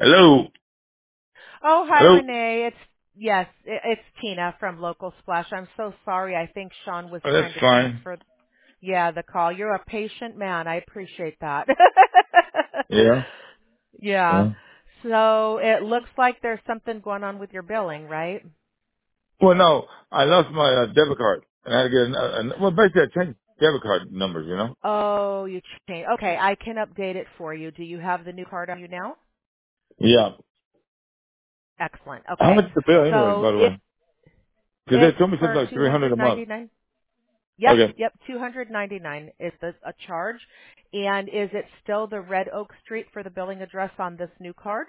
Hello. Oh, hi, Hello. Renee. It's Tina from Local Splash. I'm so sorry. I think Sean was Oh, that's trying to fine. transfer, the call. You're a patient man. I appreciate that. Yeah. Yeah. Yeah. So it looks like there's something going on with your billing, right? Well, no, I lost my debit card, and I had to get well, basically, I changed debit card numbers. You know. Oh, you changed. Okay, I can update it for you. Do you have the new card on you now? Yeah. Excellent. How Okay. much is the bill anyway? So By the way, because they it's told me something for like 300 a month. 299. Yep, Okay. yep, 299 is a charge. And is it still the Red Oak Street for the billing address on this new card?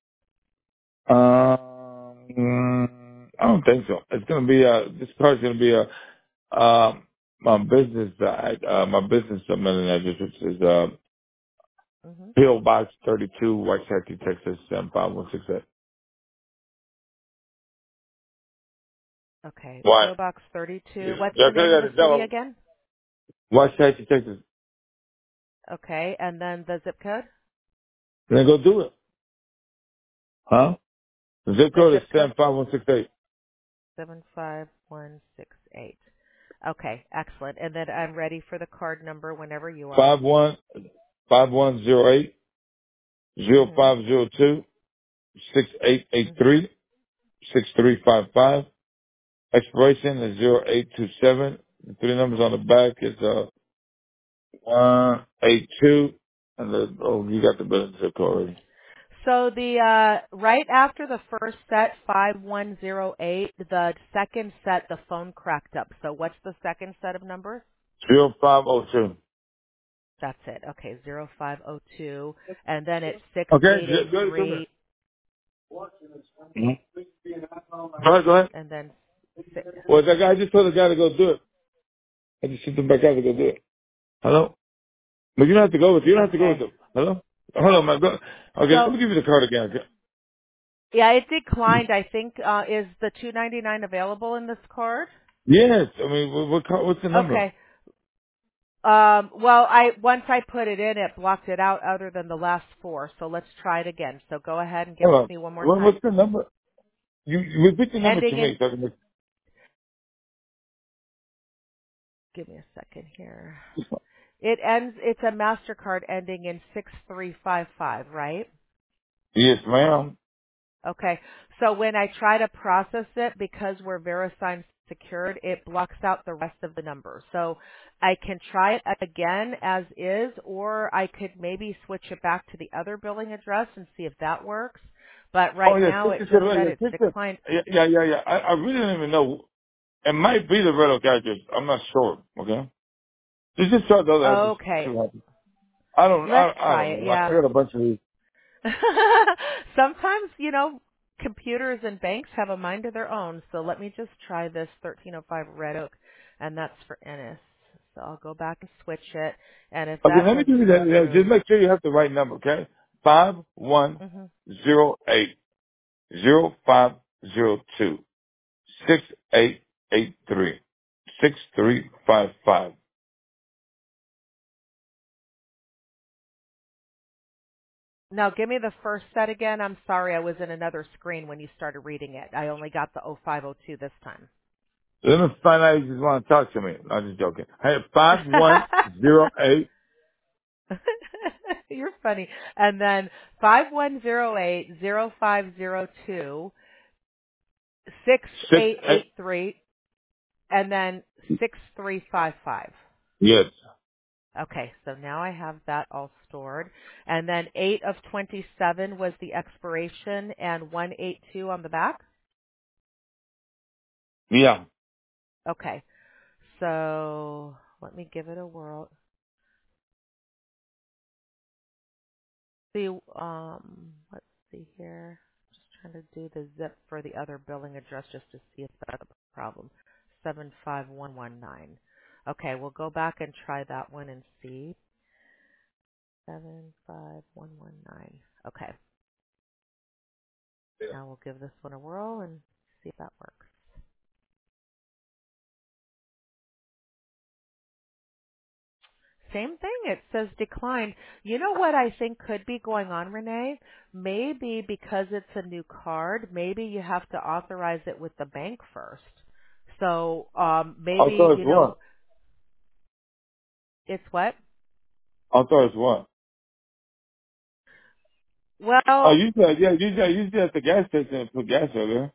I don't think so. It's gonna be this card's gonna be my business my business mailing address, which is Hmm. PO Box 32, Waxahachie, Texas 75168. Okay, Why? PO Box 32. What's Yeah, I the could name of have the got a city demo. again? Waxahachie, Texas. Okay, and then the zip code? Then go do it. Huh? The zip The code is zip code? 75168. 75168. Okay, excellent. And then I'm ready for the card number whenever you are. 5108 Hmm. 0502 Hmm. 6883 6355. Expiration is 0827. The three numbers on the back is 182. And you got the billing zip code already. So the right after the first set 5108, the second set the phone cracked up. So what's the second set of numbers? 0502. That's it. Okay, 0502 and then it's Okay, good, good. 6883 Mhm. Go ahead, go ahead. and then Well, that guy, I just told the guy to go do it. I just sent him back out to go do it. Hello? But you don't have to go with, you don't have to go with okay. them. Hello? Hold on, man. Go. Okay, let So me give you the card again. Okay? yeah, it declined. I think is the 299 available in this card? Yes. I mean, what's the number? Okay. Well, I once I put it in, it blocked it out other than the last four. So let's try it again. So go ahead and give Hold it to on. me one more time. What's the number? You repeat the number to Ending in, me. So I can make, give me a second here. It's a MasterCard ending in 6355, right? yes, ma'am. Okay. So when I try to process it, because we're VeriSign secured, it blocks out the rest of the numbers. So I can try it again as is, or I could maybe switch it back to the other billing address and see if that works. But Oh, right yeah, now it 60 just yeah, said it's 60. declined. Yeah. I really don't even know. It might be the red oak address. I'm not sure. Okay? Just try the other address. See Okay. what happens. I don't, Let's I try don't it. know. I Yeah. got a bunch of these. Sometimes, computers and banks have a mind of their own. So let me just try this 1305 Red Oak, and that's for Ennis. So I'll go back and switch it, and if Okay, that let me give doesn't you go that. Just through, make sure you have the right number, okay? Five one hmm zero eight 0502 6883 6355. now give me the first set again. I'm sorry, I was in another screen when you started reading it. I only got the 0502 this time. Let me find out if you just want to talk to me. No, I'm just joking. Hey, 5108. You're funny. And then 5108 0502 6883 and then 6355. Yes. Okay, so now I have that all stored. And then 8 of 27 was the expiration and 182 on the back. Yeah. Okay, so let me give it a whirl. See, let's see here. Just trying to do the zip for the other billing address just to see if that's a problem. 75119. Okay, we'll go back and try that one and see. 75119. Okay. Now we'll give this one a whirl and see if that works. same thing. It says declined. You know what I think could be going on, Renee? Maybe because it's a new card, maybe you have to authorize it with the bank first. So I maybe, thought it's what? it's what? I thought it's what? Oh, Well, you said, yeah, you said at the gas station and put gas over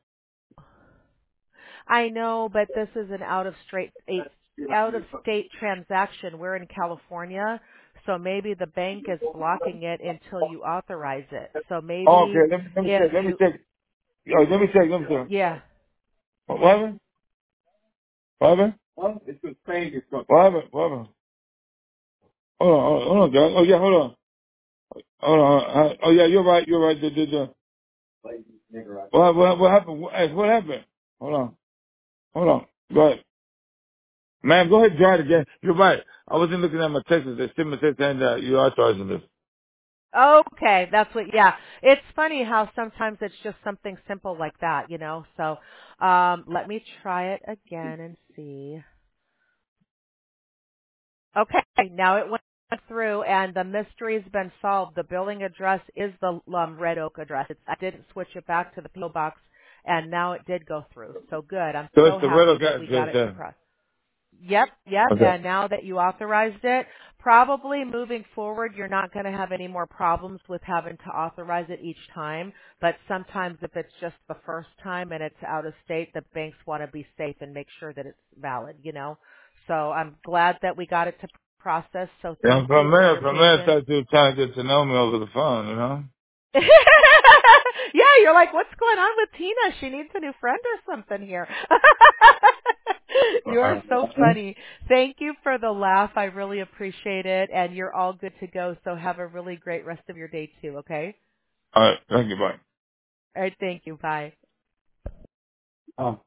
I know, but this is an out of state transaction. We're in California, so maybe the bank is blocking it until you authorize it. So Oh, maybe okay, let me if check, you Yo, let me check. yeah. What happened? What happened? What happened? What happened? Hold on, guys. Oh, yeah, hold on. Oh, yeah, you're right. What happened? What happened? Hold on. Go ahead. Man, go ahead and try it again. You're right. I wasn't looking at my texts. They sent me a text saying that you authorizing this. Okay, that's what yeah. It's funny how sometimes it's just something simple like that. So let me try it again and see. Okay, now it went through and the mystery's been solved. The billing address is the Red Oak address. I didn't switch it back to the PO box and now it did go through. So good. I'm So it's so the red happy that okay. we got it to Okay. process. Yep. Okay. And now that you authorized it, probably moving forward, you're not going to have any more problems with having to authorize it each time. But sometimes if it's just the first time and it's out of state, the banks want to be safe and make sure that it's valid. So I'm glad that we got it to process. So Yeah, thank you for your from there, I patience. started to trying to get to know me over the phone, you know? Yeah, you're like, what's going on with Tina? She needs a new friend or something here. You are so funny. Thank you for the laugh. I really appreciate it. And you're all good to go. So have a really great rest of your day too, okay? All right. Thank you. Bye. All right, thank you. Bye.